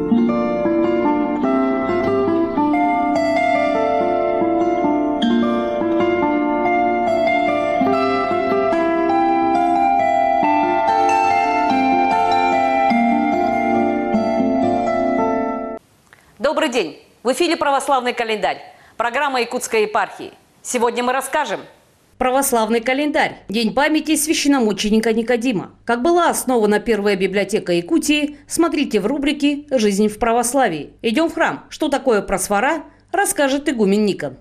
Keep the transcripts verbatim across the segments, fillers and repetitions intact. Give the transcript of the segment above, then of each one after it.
Добрый день! В эфире «Православный календарь», программа Якутской епархии. Сегодня мы расскажем. Православный календарь. День памяти священномученика Никодима. Как была основана первая библиотека Якутии, смотрите в рубрике «Жизнь в православии». Идем в храм. Что такое просфора, расскажет игумен Никон.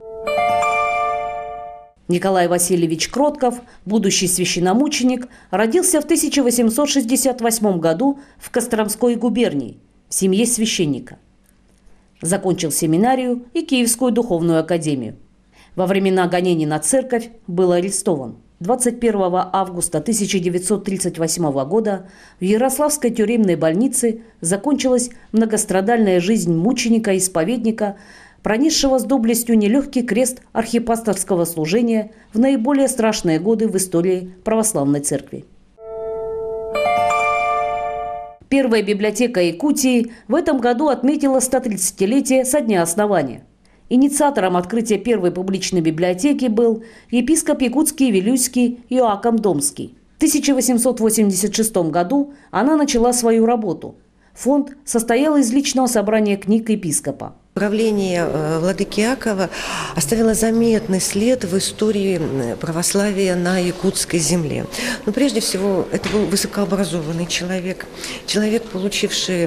Николай Васильевич Кротков, будущий священномученик, родился в тысяча восемьсот шестьдесят восьмом году в Костромской губернии в семье священника. Закончил семинарию и Киевскую духовную академию. Во времена гонений на церковь был арестован. двадцать первого августа тысяча девятьсот тридцать восьмого года в Ярославской тюремной больнице закончилась многострадальная жизнь мученика-исповедника, пронесшего с доблестью нелегкий крест архипасторского служения в наиболее страшные годы в истории православной церкви. Первая библиотека Якутии в этом году отметила стотридцатилетие со дня основания. Инициатором открытия первой публичной библиотеки был епископ якутский Вилюйский Иоаким Домский. В тысяча восемьсот восемьдесят шестом году она начала свою работу. Фонд состоял из личного собрания книг епископа. Правление владыки Иакова оставило заметный след в истории православия на якутской земле. Но прежде всего это был высокообразованный человек, человек, получивший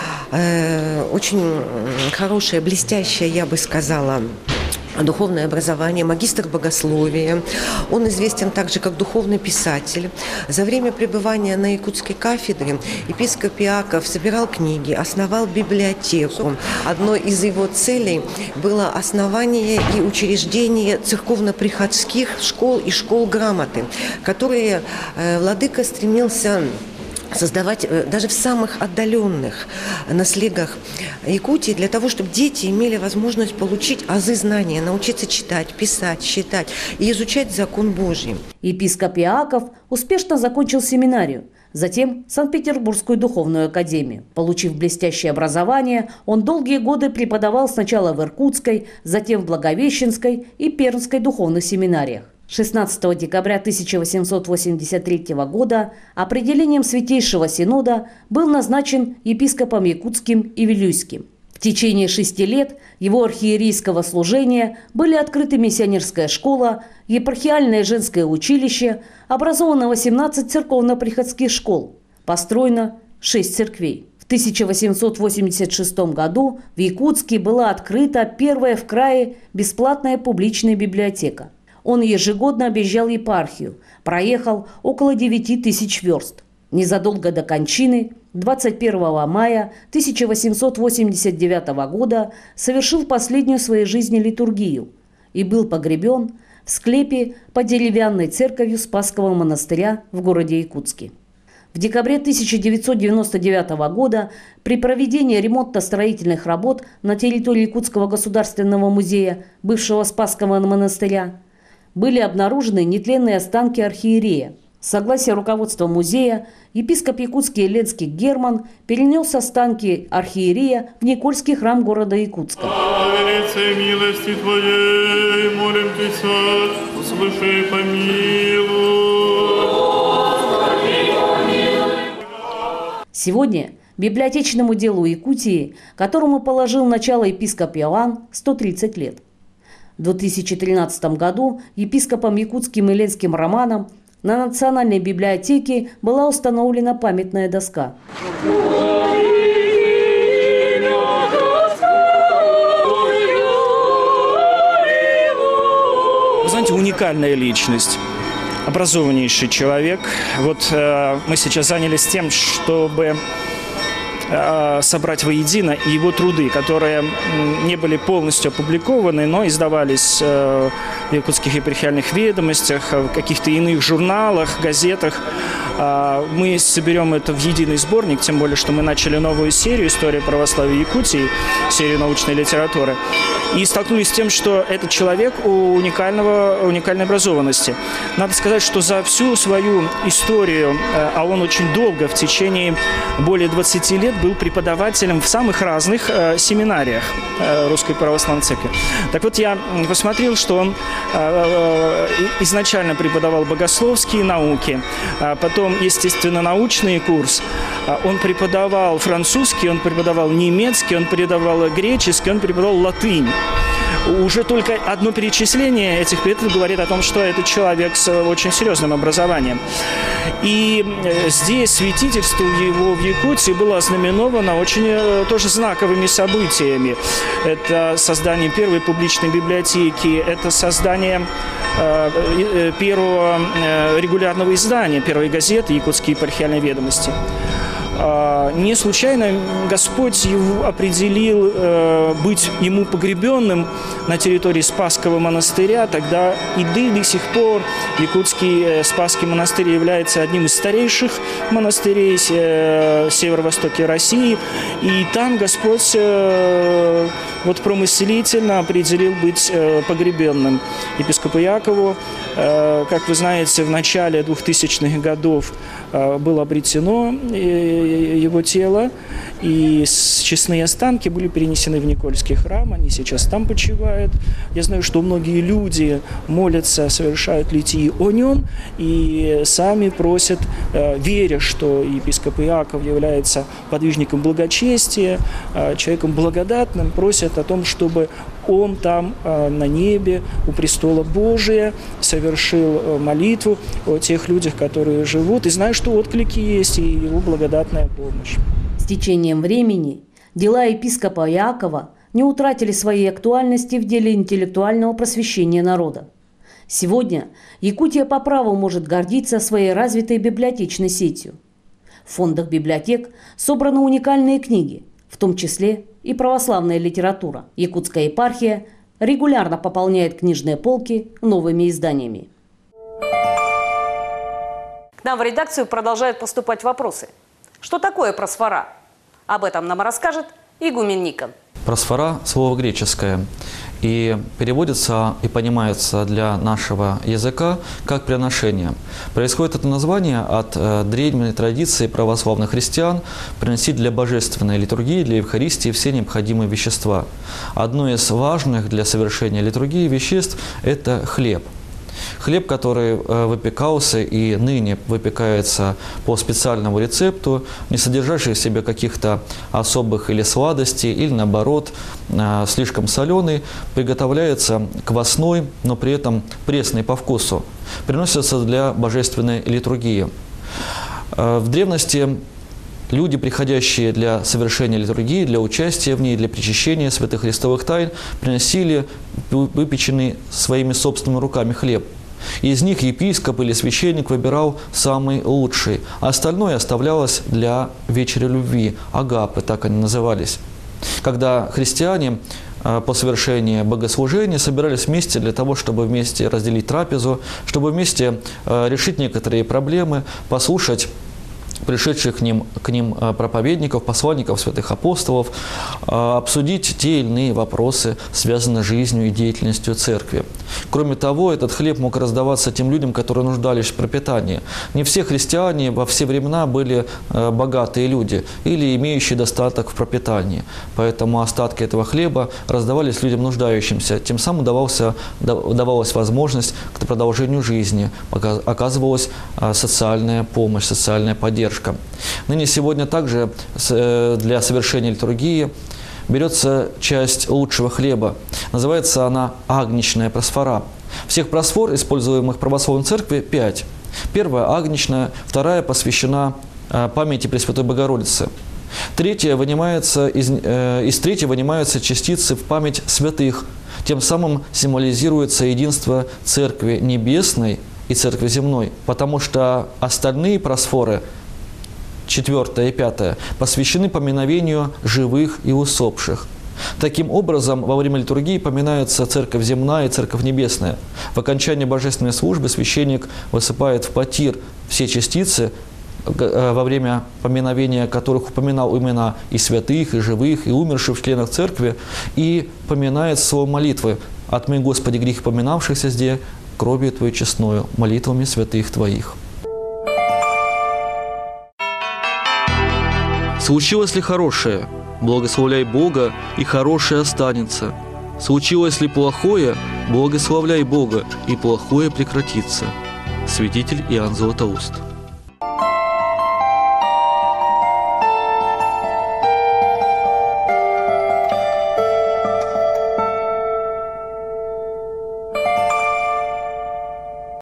э, очень хорошее, блестящее, я бы сказала, духовное образование, магистр богословия. Он известен также как духовный писатель. За время пребывания на якутской кафедре епископ Иаков собирал книги, основал библиотеку. Одной из его целей было основание и учреждение церковно-приходских школ и школ грамоты, которые владыка стремился создавать даже в самых отдаленных наследах Якутии, для того, чтобы дети имели возможность получить азы знания, научиться читать, писать, считать и изучать закон Божий. Епископ Иаков успешно закончил семинарию, затем Санкт-Петербургскую духовную академию. Получив блестящее образование, он долгие годы преподавал сначала в Иркутской, затем в Благовещенской и Пермской духовных семинариях. шестнадцатого декабря тысяча восемьсот восемьдесят третьего года определением Святейшего Синода был назначен епископом якутским и вилюйским. В течение шести лет его архиерейского служения были открыты миссионерская школа, епархиальное женское училище, образовано восемнадцать церковно-приходских школ, построено шесть церквей. В тысяча восемьсот восемьдесят шестом году в Якутске была открыта первая в крае бесплатная публичная библиотека. Он ежегодно объезжал епархию, проехал около девяти тысяч верст. Незадолго до кончины, двадцать первого мая тысяча восемьсот восемьдесят девятого года, совершил последнюю в своей жизни литургию и был погребен в склепе под деревянной церковью Спасского монастыря в городе Якутске. В декабре тысяча девятьсот девяносто девятого года при проведении ремонтно-строительных работ на территории Якутского государственного музея, бывшего Спасского монастыря, были обнаружены нетленные останки архиерея. С согласия руководства музея епископ якутский Еленский Герман перенес останки архиерея в Никольский храм города Якутска. Милости Твоей, молим Тебя, услыши, помилуй. Сегодня библиотечному делу Якутии, которому положил начало епископ Иоанн, сто тридцать лет. В две тысячи тринадцатом году епископом якутским Еленским Романом на Национальной библиотеке была установлена памятная доска. Вы знаете, уникальная личность, образованнейший человек. Вот э, мы сейчас занялись тем, чтобы собрать воедино его труды, которые не были полностью опубликованы, но издавались в якутских епархиальных ведомостях, в каких-то иных журналах, газетах. Мы соберем это в единый сборник, тем более, что мы начали новую серию «История православия Якутии», серию научной литературы, и столкнулись с тем, что этот человек уникального, уникальной образованности. Надо сказать, что за всю свою историю, а он очень долго, в течение более двадцати лет, был преподавателем в самых разных э, семинариях э, Русской Православной Церкви. Так вот, я посмотрел, что он э, э, изначально преподавал богословские науки, а потом, естественно, научный курс. Он преподавал французский, он преподавал немецкий, он преподавал греческий, он преподавал латынь. Уже только одно перечисление этих предметов говорит о том, что это человек с очень серьезным образованием. И здесь святительство его в Якутии было ознаменовано очень тоже знаковыми событиями. Это создание первой публичной библиотеки, это создание э, первого регулярного издания, первой газеты «Якутские епархиальные ведомости». Не случайно Господь его определил э, быть ему погребенным на территории Спасского монастыря. Тогда и до сих пор Якутский э, Спасский монастырь является одним из старейших монастырей э, северо-востоке России. И там Господь э, вот промыслительно определил быть э, погребенным епископу Якову. Э, как вы знаете, в начале двухтысячных годов э, было обретено э, его тело, и честные останки были перенесены в Никольский храм, они сейчас там почивают. Я знаю, что многие люди молятся, совершают литии о нем, и сами просят, веря, что епископ Иаков является подвижником благочестия, человеком благодатным, просят о том, чтобы он там на небе у престола Божия совершил молитву о тех людях, которые живут, и знаю, что отклики есть, и его благодатная помощь. С течением времени дела епископа Иакова не утратили своей актуальности в деле интеллектуального просвещения народа. Сегодня Якутия по праву может гордиться своей развитой библиотечной сетью. В фондах библиотек собраны уникальные книги, в том числе и православная литература. Якутская епархия регулярно пополняет книжные полки новыми изданиями. К нам в редакцию продолжают поступать вопросы. Что такое просфора? Об этом нам расскажет игумен Никон. Просфора – слово греческое, и переводится и понимается для нашего языка как приношение. Происходит это название от э, древней традиции православных христиан приносить для божественной литургии, для Евхаристии все необходимые вещества. Одно из важных для совершения литургии веществ – это хлеб. Хлеб, который выпекался и ныне выпекается по специальному рецепту, не содержащий в себе каких-то особых или сладостей, или наоборот, слишком соленый, приготовляется квасной, но при этом пресный по вкусу, приносится для божественной литургии. В древности люди, приходящие для совершения литургии, для участия в ней, для причащения святых христовых тайн, приносили выпеченный своими собственными руками хлеб. Из них епископ или священник выбирал самый лучший, а остальное оставлялось для вечери любви, агапы, так они назывались. Когда христиане по совершении богослужения собирались вместе для того, чтобы вместе разделить трапезу, чтобы вместе решить некоторые проблемы, послушать пришедших к ним, к ним проповедников, посланников, святых апостолов, обсудить те или иные вопросы, связанные с жизнью и деятельностью церкви. Кроме того, этот хлеб мог раздаваться тем людям, которые нуждались в пропитании. Не все христиане во все времена были богатые люди или имеющие достаток в пропитании. Поэтому остатки этого хлеба раздавались людям нуждающимся. Тем самым давался, давалась возможность к продолжению жизни, оказывалась социальная помощь, социальная поддержка. Ныне сегодня также для совершения литургии берется часть лучшего хлеба. Называется она агнечная просфора. Всех просфор, используемых в православной церкви, пять. Первая агнечная, вторая посвящена памяти Пресвятой Богородицы. Третья вынимается, из, из третьей вынимаются частицы в память святых. Тем самым символизируется единство Церкви Небесной и Церкви Земной, потому что остальные просфоры, четвертая и пятая, посвящены поминовению живых и усопших. Таким образом, во время литургии поминаются Церковь Земная и Церковь Небесная. В окончании божественной службы священник высыпает в потир все частицы, во время поминовения которых упоминал имена и святых, и живых, и умерших членов церкви, и поминает слово молитвы: «Отмой, Господи, грех поминавшихся здесь кровью Твоей честною, молитвами святых Твоих». Случилось ли хорошее? Благословляй Бога, и хорошее останется. Случилось ли плохое? Благословляй Бога, и плохое прекратится. Святитель Иоанн Златоуст.